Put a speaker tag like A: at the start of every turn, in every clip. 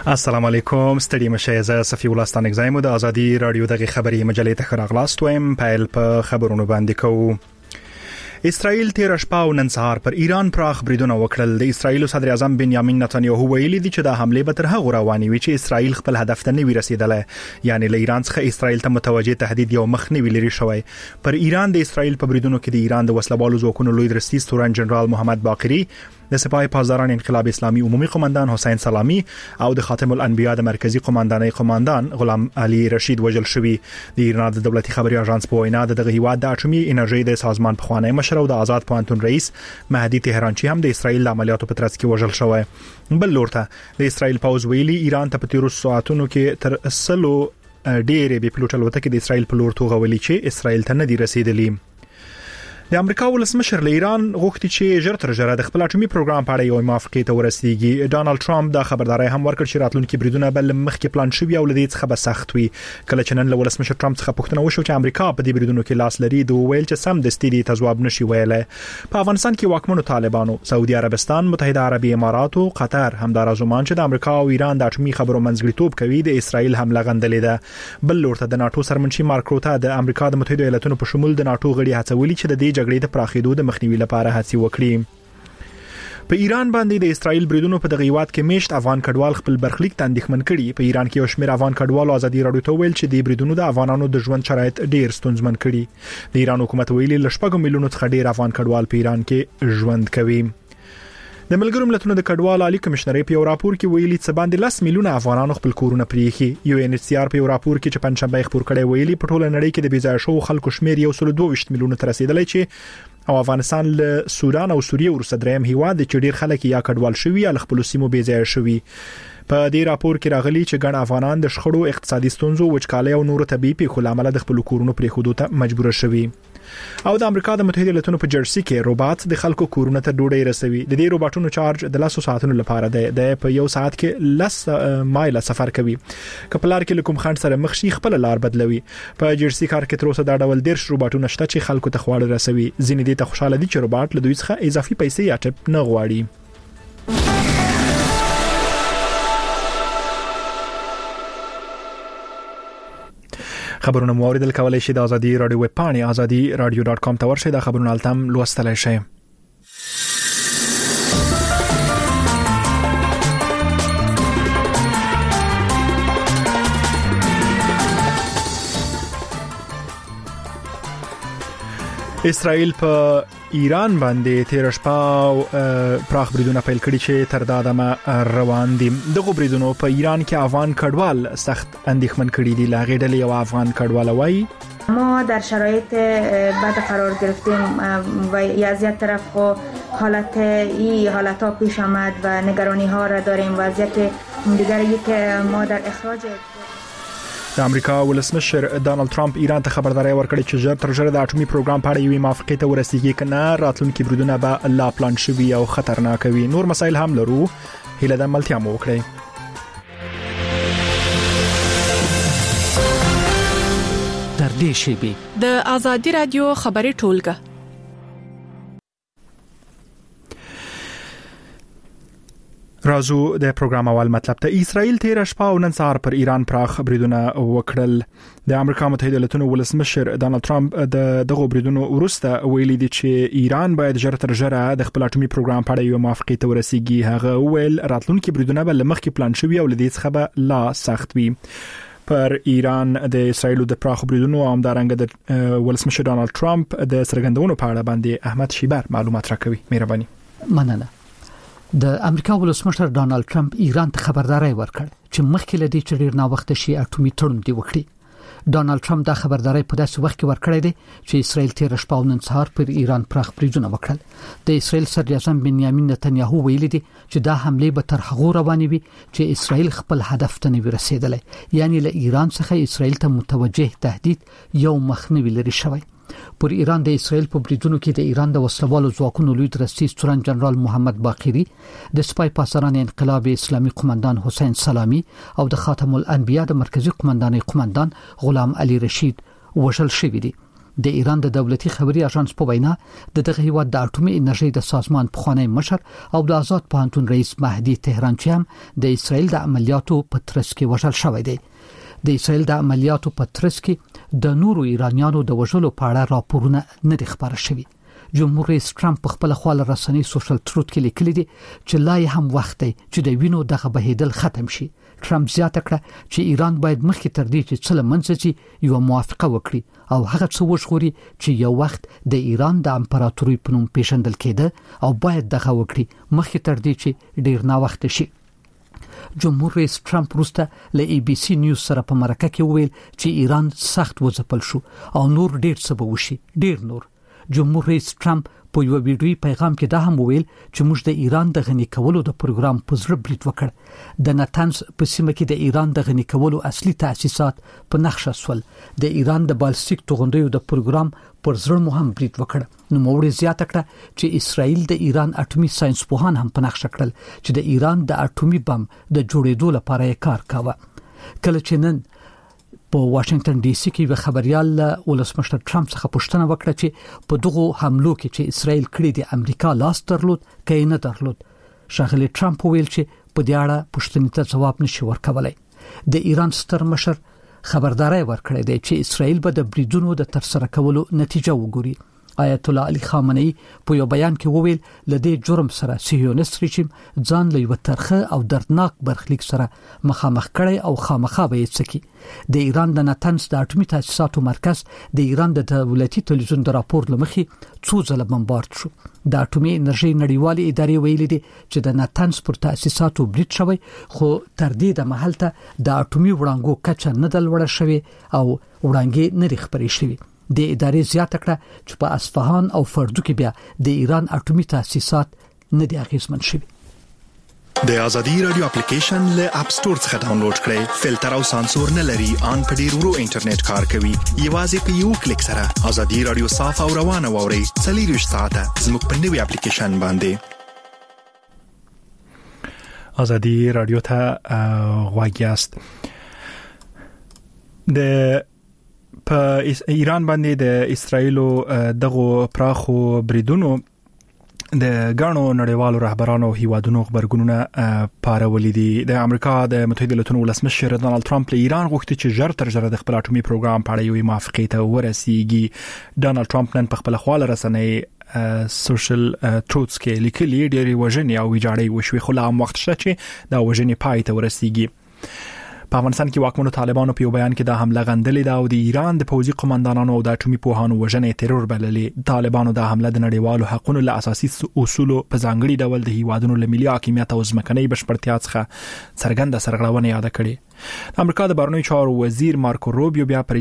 A: السلام علیکم ستړي مشه زه صفی الله ستانک زایم د ازادي رادیو دغه خبري مجلې ته خراغلاست وایم پیل په خبرونو باندې کوو. اسرائیل تیر شپه او نن سهار پر ایران پراخ بریدونه وکړل. د اسرائیل صدر اعظم بنیامین نتنیاهو ویلي دی چې د حمله به تر هغه رواني وي چې اسرائیل خپل هدف ته نه وي رسیدلی، یعنی له ایران څخه اسرائیل ته متوجه تهدید یو مخ نه وی لري شوی. پر ایران د اسرائیل په بریدونو کې د ایران د وسلوالو ځواکونو لوی درستیز تورن جنرال محمد باقری، د سپاه پاسداران انقلاب اسلامي عمومي قومندان حسین سلامی او د خاتم الانبیاء د مرکزی قومندانۍ قومندان غلام علي رشید وژل شوی. د ایران د دولتي خبري اژانس په وینا د هیواد د اټومي انرژي د سازمان پخوانی مشر او د آزاد پوهنتون رئیس مهدی تهرانچی هم د اسرائیل د عملیاتو په ترڅ کې وژل شوی. بل لورته د اسرائیل پوز ویلي ایران ته په تیرو ساعتونو کې تر 100 ډېرې بي پلوټ الوتکې د اسرائیل په لور توغولي چې اسرائیل ته نه دي رسیدلي. د امریکا ولسمشر له ایران غوښتي چې ژر تر ژره د خپل اټومي پروګرام په اړه یو موافقه ته ورسیږي. ډانلډ ټرمپ دا خبرداري هم ورکړ چې راتلونکي بریدونه بل مخکې پلان شوی او لدې څخه به سخت وي. کله چې نن له ولسمشر ټرمپ څخه پوښتنه وشو چې امریکا په دې بریدونو کې لاس لري، دوی ویل چې سم د ستړي تجواب نشي ویلای. په افغانستان کې واکمنو طالبانو، سعودي عربستان، متحده عربي امارات او قطر همدارزومان چې د امریکا او ایران د اټومي خبرو منځګړیتوب کوي د اسرائیل حمله غندلې ده. بل لورته د ناتو سرمنشي مارک روته د امریکا د متحده ایالاتونو په شمول د ناتو غړي هڅولي چې د دې جګړې د پراخېدو د مخنیوي لپاره هڅې وکړي. په ایران باندې د اسرائیل بریدونو په دغه هیواد کې میشت افغان کډوال خپل برخلیک ته اندېښمن کړي. په ایران کې یو شمېر افغان کډوال ازادي رادیو ته ویل چې د بریدونو د افغانانو د ژوند شرایط ډېر ستونزمن کړي. د ایران حکومت ویلي ل 4 میلیونو څخه ډېر افغان کډوال په ایران کې ژوند کوي. د ملګرو ملتونو د کډوال عالی کمشنري په راپور کې ویلي چې باندې 10 میلیونه افغانانو خپل کورونه پریخي. یو ان ایچ سی آر په راپور کې چې پنځشنبه خبر کړي ویلي په ټوله نړۍ کې د بيځای شو خلکو شمیر یو 22 میلیونه تر رسیدلی چې او افغانستان له سودان او سوریه ورسره دریم هیواد چې ډیر خلک یا کډوال شوی یا خپل سیمو بيځای شوی. په دې راپور کې راغلي چې ګڼ افغانان د شخړو، اقتصادي ستونزو، وچکالۍ او نورو طبيعي پیښو لامل د خپل کورونو پریښودو ته مجبور شوي. او د امریکا د متحده ایالاتونو په جرسي کې روباټ د خلکو کورونه ته ډوډۍ رسوي. د دې روباټونو چارج د 10 ساعتونو لپاره دی. د په یو ساعت کې 10 مایل سفر کوي. کپلار کې کوم خند سره مخ شي خپل لار بدلوي. په جرسي کار کې تر اوسه دا ډول 10 روباټونه شته چې خلکو ته خواړه رسوي. ځینې دې ته خوشاله دي چې روباټ له دوی څخه اضافي پیسې یا ټپ نه غواړي. خبرونه مو اوریدل کولای شئ د ازادي رادیو ویب پاڼې azadi.radio.com ته ورشئ. دا خبرونه التم لوستلای شئ. اسرائیل په ایران باندې تیر شپه پراخ بریدونه پیل کړي چې تر دا دمه روان دي. دغه بریدونو په ایران کې افغان کډوال سخت اندېښمن کړي دي. لاغې ډلې یو افغان کډوال وایي
B: ما در شرایط بد قرار گرفتیم و از یک طرف حالت ها پیش آمد و نگرانی ها را داریم. وضعیت دیگری که ما در اخراج
A: د امریکا ولسمشر ډانلډ ټرمپ ایران ته خبرداري ورکړه چې ژر تر ژره د اټومي پروګرام په اړه یوې موافقې ته ورسیږي کنه راتلونکي بریدونه به لا پلان شوي او خطرناک وي. نور مسایل هم لرو. هیله د ملتیا مو وکړئ.
C: در دې شی
D: د ازادي رادیو خبري ټولګه
A: رازو د پروګرام اول مطلب ته. اسرائیل تیر شپه او نن سهار پر ایران پراخ بریدونه وکړل. د امریکا متحده ایالاتونو ولسمشر ډانلډ ټرمپ د دغه بریدونو وروسته ویلي دی چې ایران باید ژر تر ژره د خپل اټومي پروګرام په اړه یو موافقه ته ورسیږي. هغه ویل راتلونکي بریدونه به لمخکې پلان شوي او لدې څخه به لا سخت وي. پر ایران د اسرائیل د پراخ بریدونو او همدارنګه د ولسمشر ډانلډ ټرمپ د سرګندونو په اړه باندې احمد شیبر معلومات راکوي. مهرباني.
C: مننه. د امریکا ولسمشر ډانلډ ټرمپ ایران ته خبرداري ورکړ چې مخکې لدی چې ډیر نا وخت شي اټومي تړون دی وکړي. ډانلډ ټرمپ دا خبرداري په داسې وخت کې ورکړی دی چې اسرائیل تیر شپه او نن سهار پر ایران پراخ بریدونه وکړل. د اسرائیل صدر اعظم بنیامین نتنیاهو ویلي دی چې دا حمله به تر هغه رواني وي چې اسرائیل خپل هدف ته نه رسیدلی، یعنی له ایران څخه اسرائیل ته متوجه تهدید یو مخنیوي لري شوی. پر ایران د اسرائیل په بریدونو کې د ایران د وسلوالو ځواکونو لوی درستیز تورن جنرال محمد باقری، د سپاه پاسداران انقلاب اسلامي قومندان حسین سلامی او د خاتم الانبیاء د مرکزی قومندانۍ قومندان غلام علي رشید وژل شوی دي. د ایران د دولتي خبري اژانس په وینا د دغه هیواد د اټومي انرژي د سازمان پخوانی مشر او د آزاد پوهنتون رئیس مهدي تهرانچی هم د اسرائیل د عملیاتو په ترڅ کې وژل شوی دی. د اسرائیل د عملیاتو په ترڅ کې د نورو ایرانیانو د وژلو په اړه راپورونه نه دي خبره شوي. جمهور رئیس ټرمپ په خپل خپل رسنۍ سوشل ټروت کې لیکلي دي چې لا هم وخت دی چې د وینو دغه بهیدل ختم شي. ټرمپ زیاته کړه چې ایران باید مخکې تر دې چې څه لمنځي یو موافقه وکړي او هغه څه وژغوري چې یو وخت د ایران د امپراتوري په نوم پیژندل کېده او باید دغه وکړي مخکې تر دې چې ډیر نا وخت شي. جمهور رئیس ټرمپ وروسته له ABC نیوز سره په مرکه کې وویل چې ایران سخت وځپل شو او نور ډیر څه به وشي، ډیر نور. جمهور رئیس ټرمپ په یو ویډیوي پیغام کې دا هم وویل چې موږ د ایران د غني کولو د پروګرام په زړه برید وکړ. د نتنز په سیمه کې د ایران د غني کولو اصلي تأسیسات په نقشه سول. د ایران د بالستیک توغندیو د پروګرام پر زړه مو هم برید وکړ. نو موږ زیاته کړه چې اسرائیل د ایران اټومي ساينس پوهان هم په نقشه کړل چې د ایران د اټومي بم د جوړېدو لپاره یې کار کاوه. کله چې نن په واشنگټن ډي سي کې خبريال ولسمشر ټرمپ څخه پوښتنه وکړه چې په دغه حملو کې چې اسرائیل کړی د امریکا لاس درلود کې نه درلود. شاغلی ټرمپ ویل چې په دې اړه پوښتنې ته جواب نشي ورکولای. د ایران ستر مشر خبرداري ورکړې ده چې اسرائیل به د بریدونو د ترسره کولو نتیجه وګوري. آیت الله علي خامنه‌ای په یو بیان کې وویل لدې جرم سره صهیونیست رژیم ځان له یو ترخه او دردناک برخلیک سره مخامخ کړي او خامخا به یې سکی. د ایران د نتنز د اټومي تاسیساتو مرکز د ایران د دولتي تلویزیون د راپور لمخې څو ځله بمبارد شو. د اټومي انرژي نړیوالې ادارې ویلي دي چې د نتنز پر تاسیساتو برید شوی، خو تر دې د محل ته د اټومي وړانګو کچه نه دلوړه شوی او وړانګې نه خبرې شوی. د ادارې زیاته کړه چې په اصفهان او فردو کې بیا د ایران اټومي تاسیسات نه دي اغیزمن شوي.
A: د ازادي رادیو اپلیکیشن له اپ ستور څخه ډاونلوډ کړئ. فلټر او سانسور نه لري، ان په ډیر ورو انټرنیټ کار کوي. یوازې په یو کلیک سره ازادي رادیو صاف او روانه ووري. 24 ساعته زموږ په نوي اپلیکیشن باندې. ازادي رادیو ته غواګیاست. د په ایران باندې د اسرایلو دغه پراخو بریدونو د غاڼو نړیوالو رهبرانو هیوادونو خبرګونونه پارولې دي. د امریکا د متحده ایالاتو ولسمشر ډونالد ټرمپ له ایران غوښتي چې ژر تر ژره د خپل اټومي پروګرام په اړه یو موافقه ته ورسیږي. ډونالد ټرمپ نن په خپل خپل رسنۍ سوشل ټروتس کې لیکلي ډېری وژنې او ویجاړې وشوي، خو لا هم وخت شته چې دا وژنې پای ته ورسیږي. په افغانستان کې واکمنو طالبانو په یو بیان کې دا حمله غندلې ده او د ایران د پوځي قوماندانانو او د اټومي پوهانو وژنې ترور بللې. طالبانو دا حمله د نړیوالو حقوقو له اساسي اصولو په ځانګړي ډول د هیوادونو له ملي حاکمیت او ځمکنۍ بشپړتیا څخه څرګنده سرغړونه یاد کړې. امریکا د بهرنیو چارو وزیر مارکو روبیو بیا پر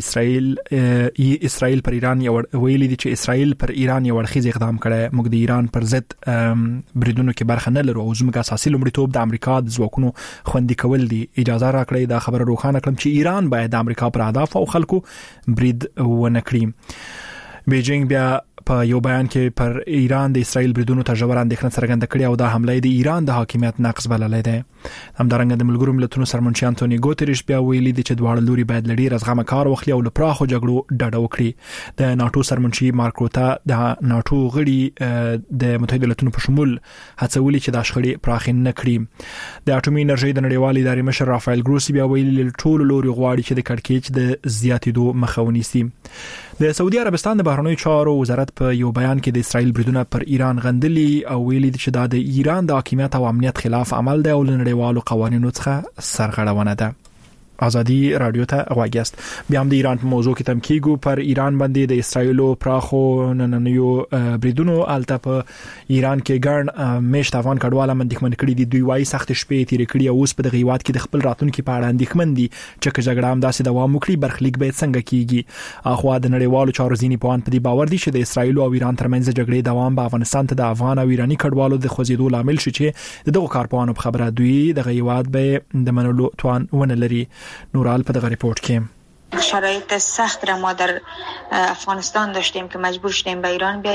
A: اسرائیل پر ایران یو ویلي دي چې اسرائیل پر ایران یو ورخیز اقدام کړي. موږ د ایران پر ضد بریدونو کې برخه نه لرو او زموږ اساسي لومړیتوب د امریکا د ځواکونو خوندي کول دي. اجازه راکړئ دا خبره روښانه کړم چې ایران باید د امریکا پر اهداف او خلکو برید ونه کړي. بیجینګ بیا په یو بیان کې پر ایران د اسرائیل بریدونو ته ژور اندېښنه څرګنده کړې او دا حمله د ایران د حاکمیت نقض بللې ده. همدارنګه د ملګرو ملتونو سرمنشي انټونی ګوتریش بیا ویلي دي چې دواړه لوري باید لړۍ رزغمه کار وخلي او لپراخو جګړو ډډه وکړي. د ناتو سرمنشي مارک روتا د ناتو غړي د متحده ایالاتو په شمول هڅولي چې د شخړې پراخین نه کړي. د اټومي انرژي د نړیوالې ادارې مشر رافایل ګروسی بیا ویلي ټول لوري غواړي چې د کړکېچ د زیاتېدو مخه ونیسي. د سعودي عربستان د بهرنیو چارو وزارت په یو بیان کې د اسرائیل بریدونه پر ایران غندلي او ویلي چې دا د ایران د حاکمیت او امنیت خلاف عمل دی او نړیوالو قوانینو څخه سرغړونه ده. ازادي رادیو ته غواګیاست. بیا هم د ایران په موضوع کې تم کیږو. پر ایران باندې د اسرائیلو پراخو نننیو بریدونو الته په ایران کې ګڼ میشت افغان کډواله مندښمن کړي دي. دوی وايي سخت شپې تیر کړي او اوس په دغه هیواد کې د خپل راتلونکو په اړه اندېښمن دي چې جګړه هم داسې دوام وکړي برخلیک به څنګه کیږي. اخوا د نړیوالو چارو ځینی پوهان په دې باور دي چې د اسرائیل او ایران ترمنځ جګړې دوام به افغانستان ته د افغان او ایرانی کډوالو د خوځېدو لامل شي چې دغه کارپوهانو په خبره دوی دغه هیواد به د منلو توان ونه لري. نورال په دغه ریپورت کې
B: شرایط سخت را ما در افغانستان داشتیم که مجبور شدیم به ایران بیاییم.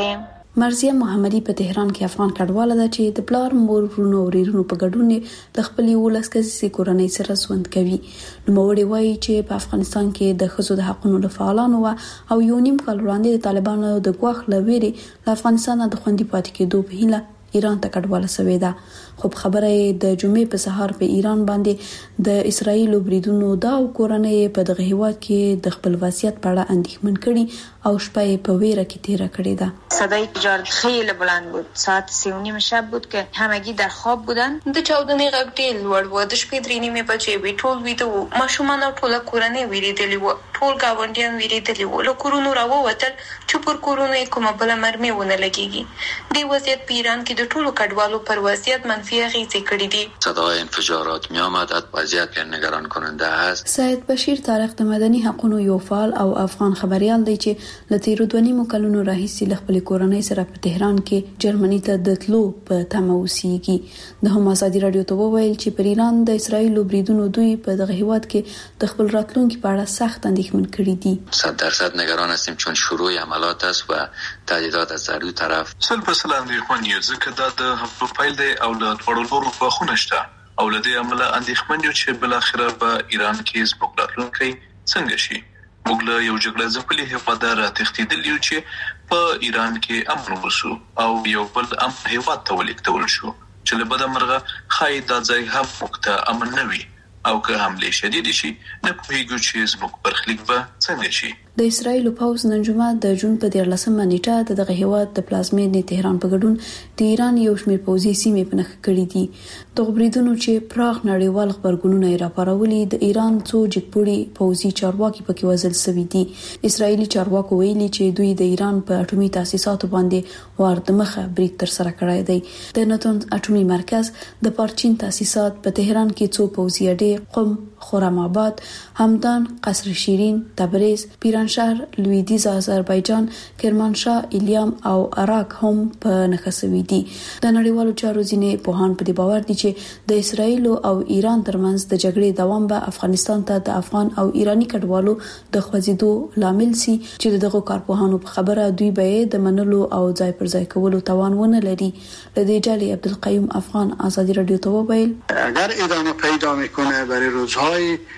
E: مرزیه محمدي په تهران کې افغان کډواله ده چې د پلار مور ورونو او ورونو په ګډون د خپل 11 کسیزې کورنۍ سره ژوند کوي. نو موري وایي چې په افغانستان کې د ښځو د حقوقو لپاره او یو نیم کال وړاندې د طالبانو د ګواښ لويري د افغانستان د خوندي پاتې کېدو په هیله ایران ته کډواله شوې ده. خو خبره د جمعې په سهار په ایران باندې د اسرایل بریدونو دا کورنۍ په دغه هیواد کې د خپل وضعیت په اړه اندېښمن کړي او شپه په ویره کې تیر کړې ده.
F: صدای تجارت خیلی بلند بود. ساعت 3:30 شب بود که همگی در خواب بودن. د چاودنې غږ ډېر لوړ و. د شپې 3:30 بجې وی ټول ویده وو. ماشومان او ټول کورنۍ ویریدلي وو. ټول گاونډیان ویریدلي وو. له کورونو راووتل چې پر کورونو کومه بل مرمۍ ونه لګيږي. د وضعیت په ایران کې د ټولو کډوالو پر وضعیت منفي اغیزې کړې دي.
G: صدای انفجارات میآمد. وضعیت نگران کننده است.
E: سید بشیر طارق د مدني حقوقو یو فعال او افغان خبريال دی چې ل 13 کلونو راهیسې ل خپل کورنۍ سره په تهران کې جرمني ته د تلو په تمه اوسېږي. د هم ازادي رادیو ته وویل چې پر ایران د اسرایل بریدونو دوی په دغه هیواد کې د خپل راتلونکو په اړه سخت اندېښمن کړي دي.
G: 100% نگران هستیم چون شروع عملیات است و تهدیدات از هر دو طرف.
H: 100% اندېښمن یو ځکه دا د هفتو پیل دی او له ټولو په خونه شته او له دې عمله اندېښمن یو چې بل اخره په ایران کې زموږ راتلونکی څنګه شي. موږ له یو جګړه ځپلي هیواد راتښتېدل یو چې په ایران کې امن وسو او یو بل امن هیواد ته ولیکتول شو چې له بده مرغه خای دا ځای هم وخته امن نه وي او که حمله شدید شي نه پوهیږو چې زموږ برخلیک به څنګه شي.
E: د اسرایل پوز نن جمعه د جون په 13 نیټه دغه هیواد د پلازمینې تهران په ګډون د ایران یو شمېر پوځي سیمې په نښ کړې دي. دغه بریدونو چې پراخ نړیوال خبرګونونه یې راپارولي د ایران څو جګپوړي پوځي چارواکي پکې وژل شوي دي. اسرایلی چارواکو ویلي چې دوی د ایران په اټومي تاسیساتو باندې واردمخه برید تر سره کړی دی. د نتونز اټومي مرکز د پارچین تاسیسات په تهران کې څو پوځي اډې قم، خرم آباد، همدان، قصر شیرین، تبریز، پیرانشهر، لویدیز آذربایجان، کرمانشاه، ایلیام او عراق هم په نښه شوي دي. د نړیوالو چارو ځینې پوهان په دې باور دي چې د اسرایل او ایران ترمنځ د جګړې دوام به افغانستان ته د افغان او ایرانی کډوالو د خوځېدو لامل سي چې دغه کارپوهانو په خبره دوی به د منلو او ځای پر ځای کولو توان ونه لري. لدې جالي عبدالقیوم افغان آزادی رادیو ته وویل
I: اگر ادامه پیدا میکنه برای روزهای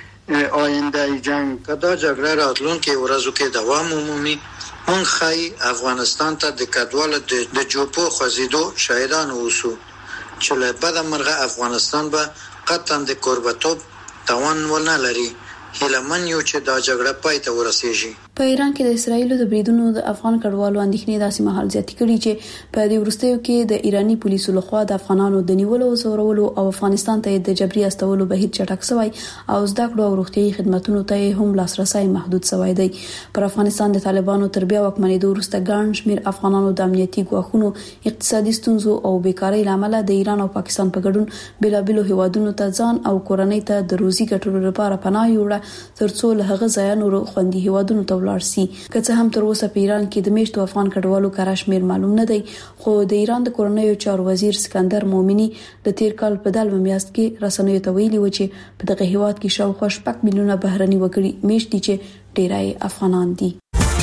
I: آینده جنگ که دا جګړه راتلونکي ورځو کې دوام عمومي مونږ خای افغانستان ته د کډوالو د جوپو خوځېدو شاهدان اوسو چې له بده مرغه افغانستان به قطعا د کوربتوب توان ونه لري. هیلمن یو چې دا جګړه پای ته ورسیږي.
E: په ایران کې د اسرایل د بریدونو د افغان کډوالو اندېښنې داسې مهال زیاتې کړي چې په دې وروستیو کې د ایرانی پولیسو لخوا د افغانانو د نیولو او زورولو او افغانستان ته د جبري استولو بهیر چټک شوی او زده کړو او روغتيایي خدماتو ته هم لاسرسي محدود شوی دی. پر افغانستان د طالبانو تر بیا واکمنېدو وروسته ګڼ شمېر افغانانو د امنیتي ګواښونو، اقتصادي ستونزو او بیکارۍ لامل د ایران او پاکستان په ګډون بېلابېلو هیوادونو ته ځان او کورنۍ ته د روزي ګټلو لپاره پناه یوړه ترڅو له هغه ځای نور خوندي هیوادونو ته ولاړ شي. که څه هم تر اوسه په ایران کې د میشتو افغان کډوالو کره شمیر معلوم نه دی، خو د ایران د کورنیو چارو وزیر سکندر مومنی د تیر کال په دالمه میاشت کې رسنیو ته ویلي و چې په دغه هیواد کې شاوخوا 6 میلیونه بهرني وګړي میشت دي چې ډیری افغانان دي.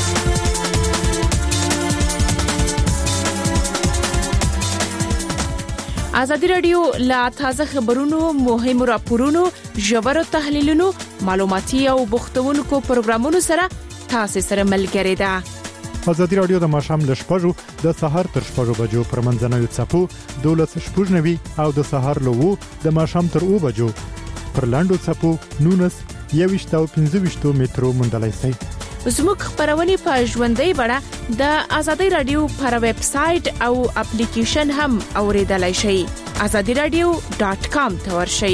D: آزادی رادیو لا تازه خبرونو، مهم راپورونو، ژور تحلیلونو، معلوماتي او بوختونکو پروګرامونو سره تاسو سره ملګری ده.
J: آزادی رادیو د ماښام ل 6 د سحر تر 6 بجو پر منځنوي څپو 12:90 او د سحر له 2 د ماښام تر 2 بجو پر لاندو څپو 19 او 15 مترو مندلای شي.
D: زموږ خبرونه په ژوندۍ بڼه د آزادی رادیو پر ویب سټ او اپلیکیشن هم اوریدلای شئ. azadiradio.com ته ورشئ.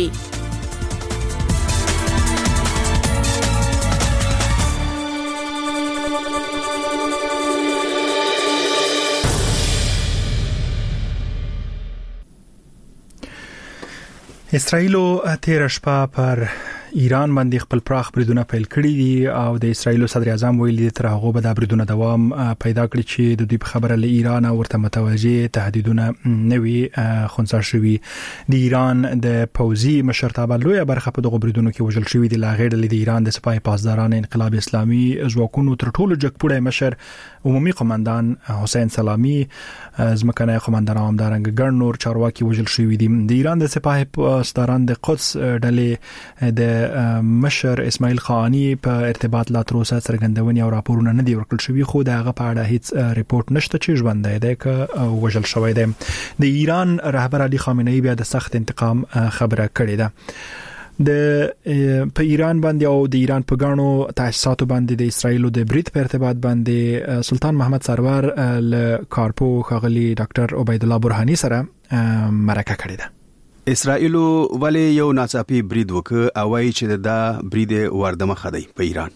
A: اسرائیل تیر شپه پر ایران باندې خپل پراخ بریدونه پیل کړي دي او د اسرایل صدر اعظم ویلي تر هغه به د بریدونه دوام پیدا کړي چې د دوی په خبره له ایران ورته متوجه تهدیدونه نوي خنثی شوي د ایران د پوځي مشرتابه لوی برخه په دغه بریدونو کې وژل شوی دی. لاغړ د ایران د سپاه پاسداران انقلاب اسلامي ځواکونو تر ټولو جګپوړی مشر عمومي قومندان حسین سلامي ځمکنی قومندان همدارنګ ګڼ نور چارواکي وژل شوی دي. د ایران د سپاه پاسداران د قدس ډلې د مشر اسماعیل خانی په ارتباط لا تر اوسه څرګندونې او راپورونه نه دی ورکړل شوی، خو دغه په اړه هیڅ ریپورت نشته چې ژوندۍ دی که وژل شوی دی. د ایران رهبر علي خامنه‌ای بیا د سخت انتقام خبره کړې ده. په ایران باندې او د ایران په غاڼو تاسیساتو باندې د اسرایل د برید په ارتباط باندې سلطان محمد سرور له کارپو خغلی ډاکټر عبید الله برهانی سره مرکه کړې ده.
K: اسرائیل ولی یو ناڅاپي برید وکړ او وايي چې دا برید واردمه خدای په ایران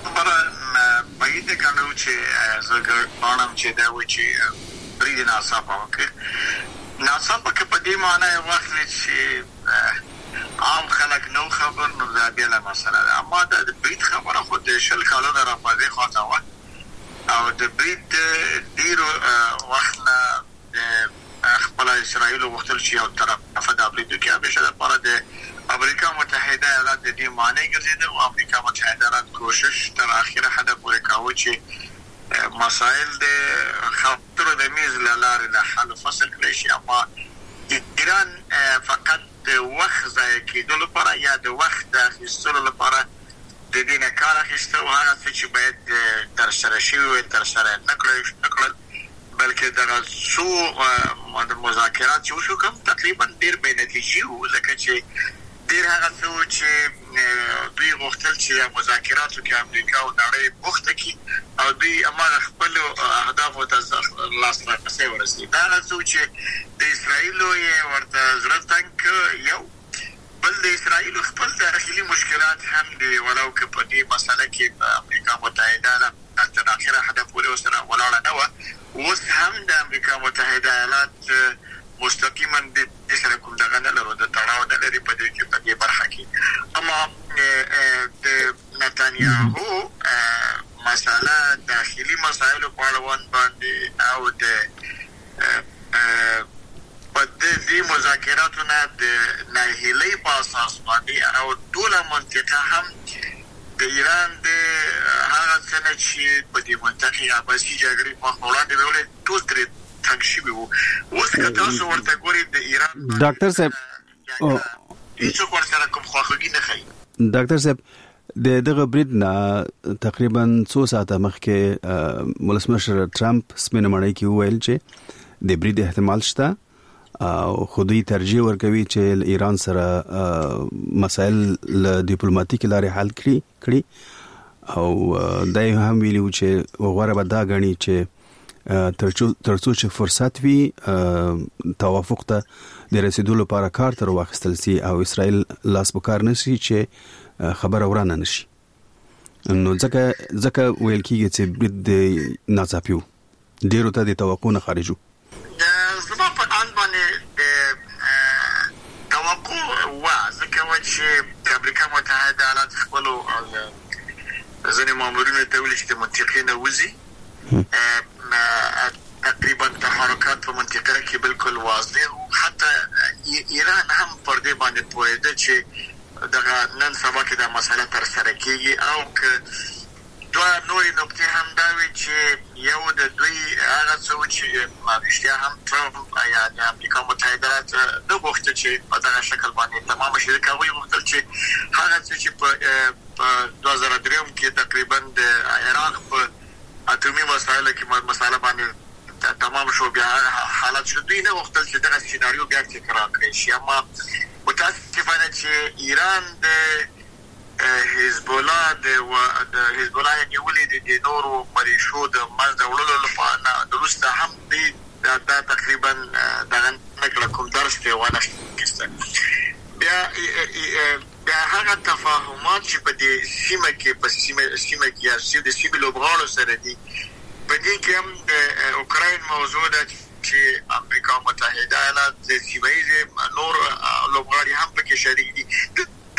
L: باید کنه چې زګر پانم چې دا و چې برید ناڅاپه وکړ ناڅاپه کې په دې معنی واخلي چې عام خلک نو خبر نو دا بیل مسله ده، اما د برید خبره خو د شل کالو نه راپدې خاطر و او د برید ډیرو وخت نه خپل اسرائیل وختل چې یو طرف د برید کې همیشه لپاره د امریکا متحده ایالات د دې معنی ګرځیدل او امریکا متحده ایالات کوشش تر اخره حد پورې کاوه چې مسائل د خطر د میز لاره له حل فصل کړي شي، اما ایران فقط د وخت ځای کېدل لپاره یا د وخت د اخیستلو لپاره د دې نه کار اخیسته او هغه چې باید تر سره شي او تر سره نکړل بلکې دغه څو مذاکرات چې وشو کوم تقریبا ډیر به نتیجې وو، ځکه چې ډیر هغه څه چې دوی غوښتل چې مذاکراتو کې امریکا او نړۍ بوخته کی او دوی امر خپل اهداف ته لاسرسي ورسي. دا څه چې د اسرایل یې ورته زړه تنګ یو بل د اسرایل خپل داخلي مشکلات هم دي، ولو که په دې مسله کې امریکا متحده تر اخره حد پورې وسره ولاړه نه و، اوس هم د امریکا متحده ایالات مستقیما د سره کوم دغه نه لرو د تړاو نه لري په دې کې په دې برخه کې. اما د نتانیاهو مسله داخلي مسایل په اړه باندې او د په دې مذاکراتو نه د ناهیلۍ په اساس باندې او ټول منطقه هم د ایران د هغه څه چې په دې منطقه عباسي جګړې په وړاندې ویل ټول ترې تنګ شوي وو. اوس که تاسو ورته ګورئ د ایران
K: ډاکټر صاحب
L: هیڅوک ورسره کوم خواخوږي نه ښیي.
K: ډاکټر صاحب دغه برید نه تقریبا 2 ساعته مخکې ولسمشر ټرمپ سپینه مړی کې وویل چې د برید احتمال شته او خودي ترجیح ورکوي چې ایران سره مسائل له ډیپلوماټیک لارې حل کړي او دای هم ویلو چې غوړه به دا غني چې ترڅو چې فرصت وي توافق ته د رسیدو لپاره کار تر واخیستل سي او اسرائیل لاس بکار نشي چې خبره ورانه نشي. نو ځکه ویل کیږي چې برید ناڅاپي ډیرو ته د توقع نه خارجو.
L: زما په ان باندې توقع وا ځکه چې امریکا متحده ایالات خپل ځینې مامورینو ته ویل چې منطقې نه وځي تقریبا تحرکات په منطقه کې بالکل واضح، حتی ایران هم پر دې باندې پوهیده چې دغه نن سبا کې دا مسله تر سره کیږي او که دوه نورې نقطې هم دا وي چې یو د دوی هغه څه چې رښتیا هم ټرمپ یا د امریکا متحده ایالات نه غوښتل چې په دغه شکل باندې تمام شي، ځکه هغوی غوښتل چې هغه څه چې په 2003 کې تقریبا د عراق په اتمی مسایل کې مسله باندې تمام شو بیا حالت شو، دوی نه وختل چې دغه سيناریو بیا تکرار کړي شي. اما متاسفانه چې ایران د حزب الله د حزب الله یې ولې د نورو مریشو د منځ وړلو لپاره درسته هم دی دا تقریبا دغه نکړه کوم درس دی ونه کېسته بیا هغه تفاهمات چې په دې سیمه کې یا د سیمې لوبغاړو سره دي په دې کې هم د اوکراین موضوع ده چې امریکا متحده ایالات د سیمایي نور لوبغاړي هم پکې شریک دي.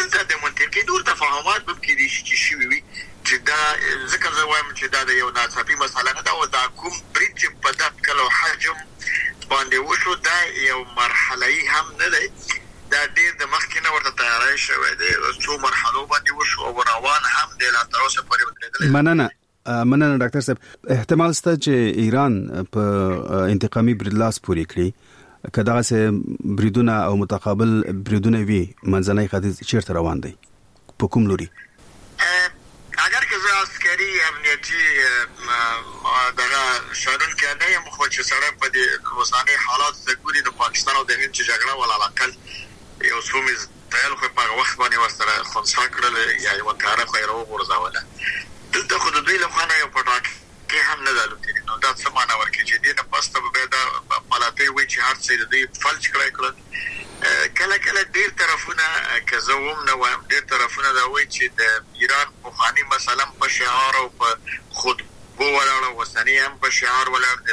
L: دلته د منطقي ډول تفاهمات به کې دي چې شي وي چې دا ذکر زه وایم چې دا د یو ناڅاپي مسله نه ده او دا کوم برید چې په دغه کلو حجم باندې وشو دا یو مرحله‌ای هم نه دی دا ډېر د مخکې نه ورته تیاری شوی دی څو مرحلو باندې وشو او روان هم دی لا تر اوسه پورې ودرېدلی.
K: مننه ډاکټر صاحب. احتمال شته چې ایران په انتقامي برید لاس پورې کړي که دغسې بریدونه او متقابل بریدونه وي منځنی ختیځ چیرته روان دی په کوم لوري؟
L: اگر که زه عسکري امنیتي دغه شارون کې نه یم خو چې سره په دې اوسنۍ حالات څه ګوري د پاکستان او د هند چې جګړه ولعلقل یو څو مزایل خو په وخت باندې ورسره خنثی کړل یا یو کاره خو یې راوغورځوله دلته خو د دوی له خوا نه یو پټاک کې هم نه دالوتلی نو دا څه معنا ورکوي چې دې نه پسته به دا پلاټۍ وي چې هر څه د دوی فلج کړل کله کله ډېر طرفونه که زه هم نه وایم ډېر طرفونه دا وایي چې د ایران پخواني مثلا په شعار او په خطبو ولاړ او اوسني هم په شعار ولاړ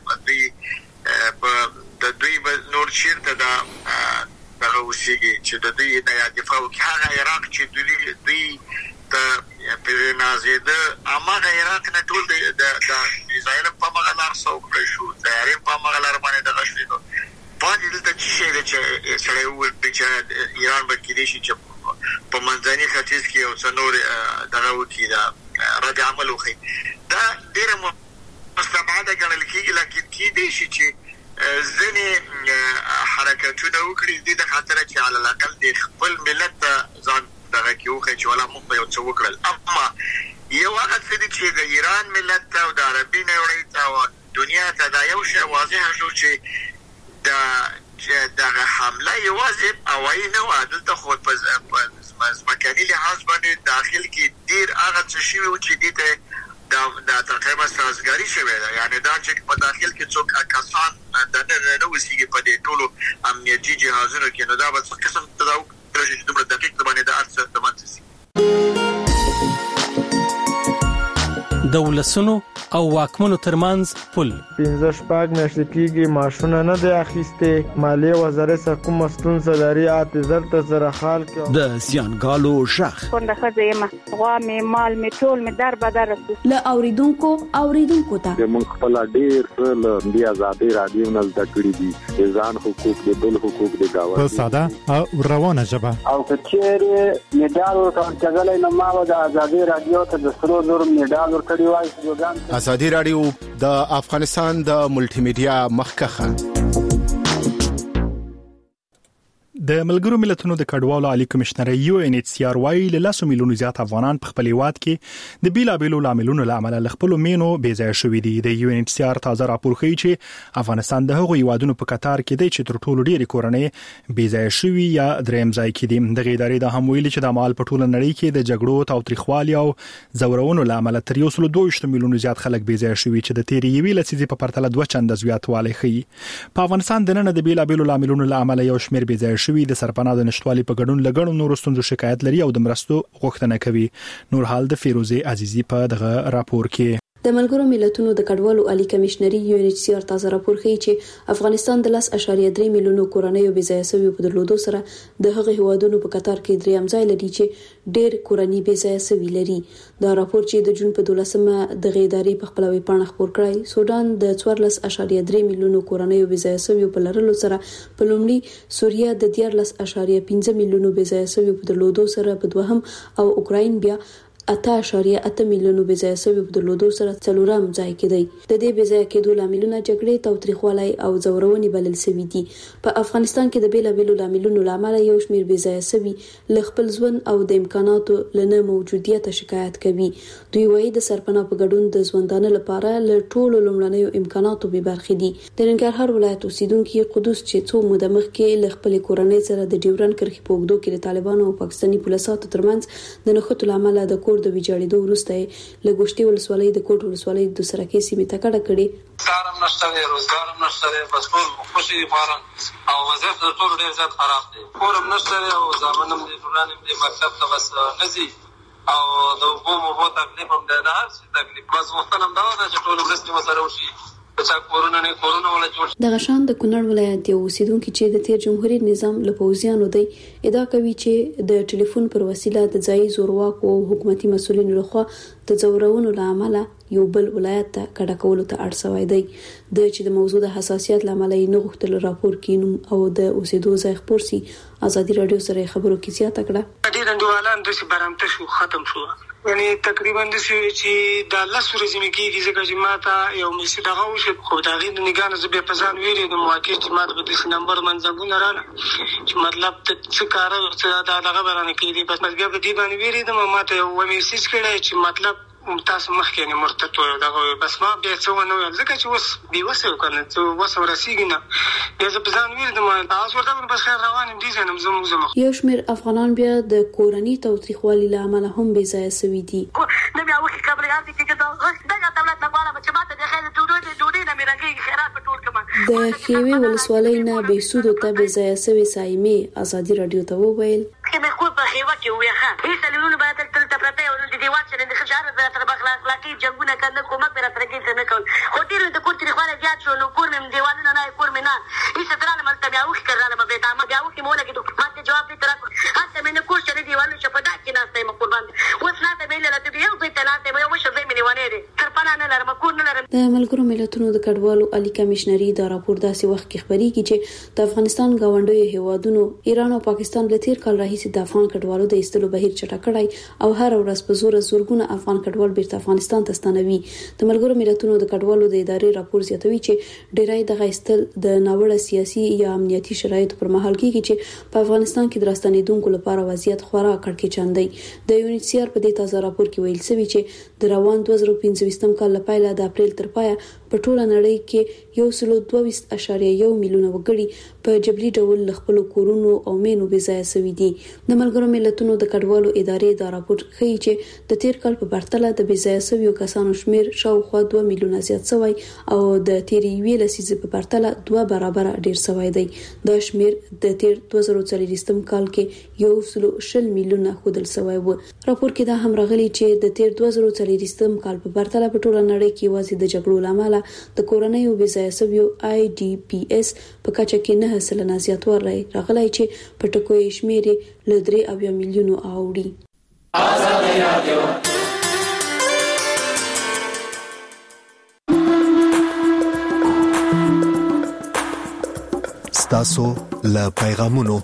L: د دوی به نور چیرته دغه اوسېږي چې د دوی د دفاع وکړي هغه عراق چې دوی ته په نازېده هماغه عراق نه ټول د اسرائیل په هماغه لار سوکړی شو طیارې په هماغه لار باندې دغه شوي نو باندې دلته چې شی دی چې سړی وویل چې ایران به کېدای شي چې په منځني ختیځ کې یو څه نور دغه وکړي دا رد عمل وښیي دا ډېره مستبعده ګڼل کېږي لکن کېدای شي چې ځینې حرکتونه وکړي د دې د خاطره چې علی الاقل د خپل ملت ته ځان دغه کې وښیي چې ولا موږ به یو څه وکړل اما یو هغه څه دی چې د ایران ملت ته او د عربي نړۍ ته او دنیا ته دا یو شی واضح شو چې دغه حمله یوازې هوایي نه وه دلته خو په ځمکني لحاظ باندې داخل کې ډېر هغه څه شوي وو چې دې ته دا تقریبا سازګاري شوې ده یعنې دا چې په داخل کې څوک کسان دننه نه اوسېږي په دې ټولو امنیتي جهازونو کې نو دا به څه قسم ته دا وکړل شي چې دومره دقیق باندې د هر څه د منځه شي.
M: د ولسونو او واکمنو ترمنځ پل
N: 15 میاشتې کېږي معاشونه نه دی اخیستې مالیې وزارت څخه کومه ستونزه لري اعتذار ته سره حال کې
M: د زیانګالو شخ
O: څنګه ښځه یم غوا مې مال مې ټول مې در بدر
E: له اوریدونکو ته
P: موږ خپل ډېر څه د آزادۍ رادیو نه زده کړي دي ځان حقوق د بل حقوق د گاوه
J: په ساده او روانه ژبه
Q: او کچېره میډال ورکړل نو ما د آزادۍ رادیو ته د سرو زر میډال ورکړی
R: ازادي رادیو د افغانستان د ملټي میډیا مخکخه
A: د ملګرو ملتونو د کډوالو عالی کمشنر یو ان ایچ سی آر وايي له 100 میلیونو زیات افغانان په خپل هیواد کې د بیلابېلو لاملونو لامل له خپل مینو بې ځای شوې دي. د یو ان ایچ سی آر تازه راپور ښیي چې افغانستان د هغو هیوادونو په کتار کې دی چې تر ټولو ډېری کورنۍ بې ځای شوې یا دریم ځای کې دي. د ادارې د هم ویلي چې د مال په ټوله نړۍ کې د جګړو تاوتریخوالي او زورونو لامل تر 122 میلیونو زیات خلک بې ځای شوي چې د تیری یوې لسیزې په پرتله 2 چنده زیاتوالی ښیي. په افغانستان د نن د بیلابېلو لاملونو لامل یو شمېر بې ځای شوي د سرپناه د نشټوالي په ګډون لګړو نور ستونزو شکایت لري او د مرستو غوښتنه کوي. نور حال د فیروزه عزیزی په دغه راپور کې
E: د ملګرو ملتونو د کډوالو عالی کمشنري یو ان ایچ سی آر تازه راپور ښیي چې افغانستان د 10.3 میلیونو کورنیو بې ځای شویو په درلودو سره د هغه هیوادونو په کتار کې دریم ځای لري چې ډېر کورنۍ بې ځای شوي لري. دا راپور چې د جون په 12مه د ادارې په خپلوي پاڼه خپور کړی سودان د 14.3 میلیونو کورنیو بې ځای شویو په لرلو سره په لومړي سوریه د 14.5 میلیونو بې ځای شویو په درلودو سره په دوهم او اوکراین بیا 8.8 میلیونو بې ځای شویو په درلودو سره څلورم ځای کې دی. د دې بې ځای کېدو لاملونه جګړې تاوتریخوالی او زورونې بلل شوي دي. په افغانستان کې د بیلابېلو لاملونو لامل یو شمېر بې ځای شوي له خپل ژوند او د امکاناتو لنه موجودیت شکایت کوي. دوی وایي د سرپناه په ګډون د ژوندانه لپاره له ټولو لومړنیو امکاناتو به برخې دي. د ننګرهار ولایت اوسیدونکو قدوس چې څو موده مخکې له خپل کورنۍ سره د ډیورن کرښې په اوږدو کې د طالبانو او پاکستاني پولیسو ترمنځ د نښتو لامل د کور د ویجاړېدو وروسته له ګوشتي ولسوالۍ د کوټ ولسوالۍ د سرکې سیمې ته کډه کړې.
S: کارم نشته دی روزګارم نشته دی بس ټول خوشي دي فارم او وضعیت د ټول ډېر زیات خراب دی. کورم نشته دی او زامنم دي ټولانم دي مکتب ته بس نزي او د اوبو تکلیف هم دی نه هر څه تکلیف بس وختنم دا چې ټول ورځ مسره وشي څه کورونه نه کورونه ولا جوړ.
E: د غشان د کونړ ولایت یو اوسیدونکو چې د تیر جمهوریت نظام له پوځیانو دی ادعا کوي چې د ټلیفون پر وسیله د ځای زورواکو او حکومتي مسولینو لخوا د ځورونو لامل یو بل ولایت ته کډه کولو ته اړ شوی دی. د چې د موضوع د حساسیت لامل یې نه غوښتل راپور کینوم او د اوسېدو ځای خبر سي. ازادي رادیو سره خبرو کې زیاته کړه.
T: ډېر انډوالان د برامته شو ختم شو. یعنی تقریبا د چې د الله سورې زمي کېږي ځکه چې ماته یو میسي دغه وشو خو دا غي د نگانه زبې په ځان ویری د مواقع چې ماته په دې نمبر منځګونه رانه چې مطلب څه کار او څه دغه برانه کېږي بس مګر په دې باندې ویری د ماته یو میسج کړی چې مطلب تاسو مخکې نه مرتد وو دغه بس ما بیا څه ونه ویل ځکه چې اوس بي وسه وکنه څه وسه ورسیږي نه بیا زه په ځان ویل د ما تاسو ورته بس خیر روان دي زنم زمو
E: یو شمېر افغانان بیا د کورنۍ توتریخوالي لامل هم بې ځایه سوي دي.
U: نه بیا وخت خبريات دي چې دا دولت لپاره چې ماته د خیر ډوډۍ نه میراګي خیرات په ټول کما
E: د خیوي ولسوالۍ نه به سود ته بې ځایه سوي سایمه ازادي رادیو ته وویل
U: چې مې خو په خیوه کې وې ها هیڅ لولو باندې تل ته پرته او د دیوال چې د خجار تر اخلاقي جنگونه کنه کومک پر ترګي نه کول خو ډیر د کوټ تریخواله زیات شو نو کور مې دیوالونه نه کور مې نه هیڅ درانه ملته بیا وخت کړل ما به تا ما بیا وخت مونږ کې ماته جواب دې تر هڅه مې نه کوم چې دیوالونه چې په دا کې نه ستې مقربان اوس نه ته مې لاته بیا وځي ته لاته مې وښه زې مې ونه دي تر پناه نه لرم کور نه لرم.
E: د ملګرو ملتونو د کډوالو عالی کمشنري دا راپور داسې وخت کې خبريږي چې د افغانستان غونډوي هیوادونو ایران او پاکستان له تیر کال راهیسې د افغان کډوالو د ایستلو بهیر چټکړای او هر ورځ په زور زورګونه افغان کډوال بیرته افغانستان ته ستنوي. د ملګرو ملتونو د کډوالو د ادارې راپور زیاتوي چې ډیری د غیستل د ناوړه سیاسي یا امنیتي شرایطو پر مهال کېږي چې په افغانستان کې د راستنیدونکو لپاره وضعیت خورا کړکېچن دی. د یونیسیار په دې تازه راپور کې ویل شوی چې د روان 2015 کال لپاره د اپریل تر پایه په ټوله نړۍ کې 122.1 میلیونه وګړي په جبري ډول خپل کورونو او مینو بې ځایه شوي دي. د ملګرو ملتونو د کډوالو ادارې دا راپور ښیي چې د تیر کال په پرتله د بې ځایه شویو کسانو شمیر شاوخوا 2 میلیونه زیات شوی او د تیر یوې لسیزې په پرتله 2 برابر ډیر شوی دی. دا شمیر د تیر 2024 کال کې 120 میلیونه خودل شوی و. راپور کې دا هم راغلی چې د تیر 2024 کال په پرتله په ټوله نړۍ کې وازي د جګړو لامل د کورنۍ او بې ځایه شویو IDPS په کچه کې 9% زیاتوالی راغلی چې په ټکو یې شمیر له 3 میلیونو اوړي.
V: ازادي رادیو ستاسو له پیغامونو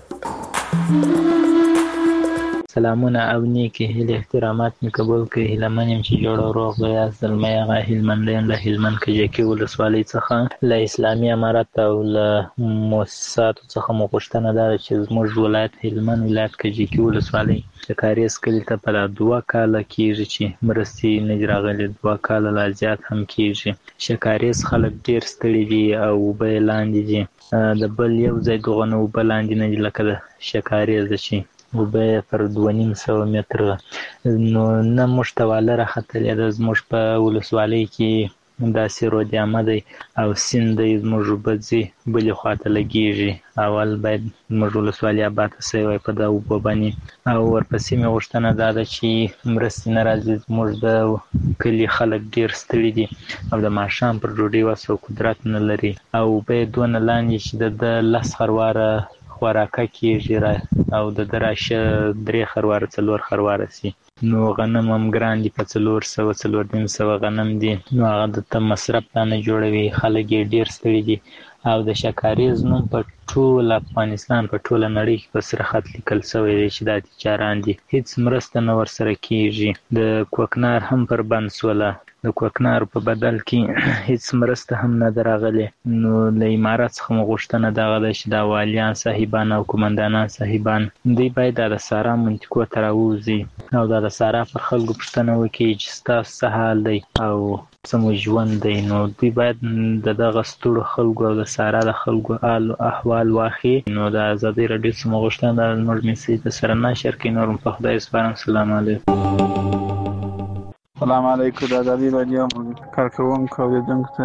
W: سلامونه او نیکی هیله احترامات می قبول کړئ. هیلمنیم چې جوړ او روغ به یاست. زلمی هغه هلمندیان له هلمند کجکي ولسوالۍ څخه له اسلامي امارت او له مؤسساتو څخه مو غوښتنه ده چې زموږ ولایت هلمند ولایت کجکي ولسوالۍ د کاریز کلي ته په 2 کاله کېږي چې مرستې نه راغلي. 2 کاله لا زیات هم کېږي. شکاریز خلک ډیر ستړي دي او اوبه یې لاندې دي. د بل یو ځای دغه نه اوبه لاندې نه دي لکه د شکاریز چې اوبه پر 2.5 متره نو نه موږ ته واله راختلې ده. زموږ په ولسوالۍ کې داسې رودیامه دی او سیند دی. زموږ اوبه ځي بلې خواته لګېږي. اول باید زموږ ولسوالۍ اباده سوی وای په دا اوبه باندې او ورپسې مې غوښتنه دا ده چې مرستې نه راځي. زموږ د کلي خلک ډېر ستړي دي او د ماښام پر ډوډۍ وس او قدرت نه لري او اوبه یې دونه لاندې چې د 10 خرواره خوراکه کېږي او د راشه 3 خرواره 4 خرواره سي. نو غنم هم ګران دي په 400 غنم دي. نو هغه د مصرف نه جوړوي. خلک یې ډېر ستړي دي او د شکاریز نوم په ټول افغانستان په ټوله نړۍ کې په سره خط لیکل شوی دی چې دا تجاران دي. هیڅ مرسته نه ورسره کېږي. د کوکنار هم پر بند سوله. د کوکنار په بدل کې هیڅ مرسته هم نه راغلي. نو له امارات څخه مو غوښتنه دغه ده چې د والیان صاحبان او قومندانان صاحبان دوی باید د سارا منطقو ته راوځي او د سارا پر خلکو پوښتنه وکړي چې ستاسو څه حال دی او څه ژوند دی. نو دوی باید د دغه ستړو خلکو او د سارا د خلکو احوال واخلي. نو د ازادي رادیو څخه مو غوښتنه ده زموږ میسج د سره نشر کړئ. نور په خدای سپارم. السلام علیکم.
X: السلام علیکم. د ازادي رادیو کارکونکو او لیدونکو ته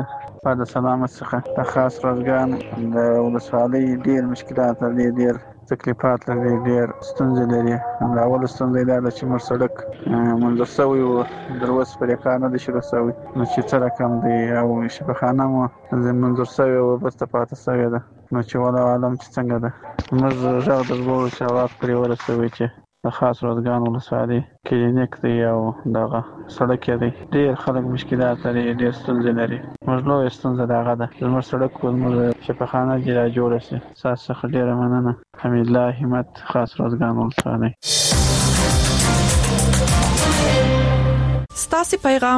B: د سلامت څخه د خاص روزګان د ولسوالۍ ډیر مشکلات لري، ډیر تکلیفات لري، ډیر ستونزې لري. د اول ستونزې دا چې موږ سړک منځ شوی و دروس پر کار نه شروع شوی، نو چې څه رقم دی او شبخانه مو منځ شوی و بس ته پاتې شوی ده، نو چې ولا عالم چې څنګه ده موږ ژغ د ورو شواف پرې ورسوي چې د خاص روزګان ولسوالۍ کلینیک دی او دغه سړک دی، ډیر خلک مشکلات لري، ډیر ستونزې لري. موږ نو ستونزه دغه ده زموږ سړک زموږ شفاخانه جوړه جوړه شي. تاسو ډیره مننه. حمید الله همت، خاص روزګان ولسوالۍ.
D: ستاسو پیغام